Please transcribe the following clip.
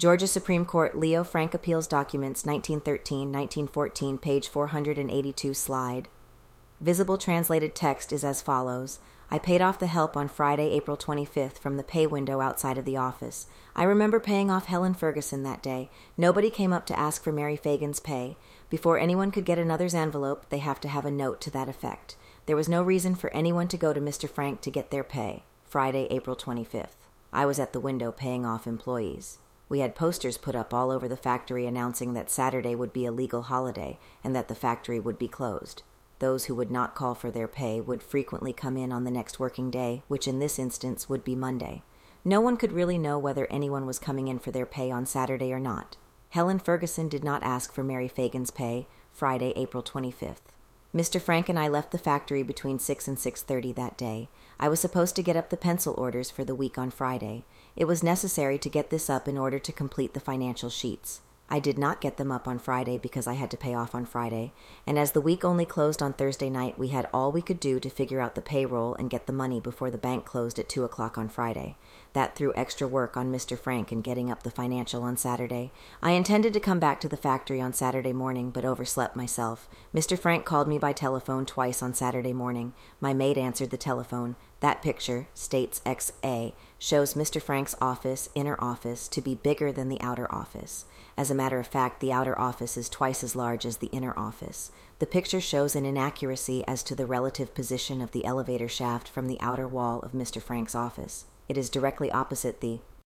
Georgia Supreme Court Leo Frank Appeals Documents 1913-1914, page 482, slide. Visible translated text is as follows. I paid off the help on Friday, April 25th from the pay window outside of the office. I remember paying off Helen Ferguson that day. Nobody came up to ask for Mary Fagan's pay. Before anyone could get another's envelope, they have to have a note to that effect. There was no reason for anyone to go to Mr. Frank to get their pay. Friday, April 25th. I was at the window paying off employees. We had posters put up all over the factory announcing that Saturday would be a legal holiday and that the factory would be closed. Those who would not call for their pay would frequently come in on the next working day, which in this instance would be Monday. No one could really know whether anyone was coming in for their pay on Saturday or not. Helen Ferguson did not ask for Mary Fagan's pay, Friday, April 25th. Mr. Frank and I left the factory between 6 and 6:30 that day. I was supposed to get up the pencil orders for the week on Friday. It was necessary to get this up in order to complete the financial sheets. I did not get them up on Friday because I had to pay off on Friday, and as the week only closed on Thursday night, we had all we could do to figure out the payroll and get the money before the bank closed at 2 o'clock on Friday. That threw extra work on Mr. Frank in getting up the financial on Saturday. I intended to come back to the factory on Saturday morning, but overslept myself. Mr. Frank called me by telephone twice on Saturday morning. My maid answered the telephone. That picture, states XA, shows Mr. Frank's office, inner office, to be bigger than the outer office. As a matter of fact, the outer office is twice as large as the inner office. The picture shows an inaccuracy as to the relative position of the elevator shaft from the outer wall of Mr. Frank's office. It is directly opposite the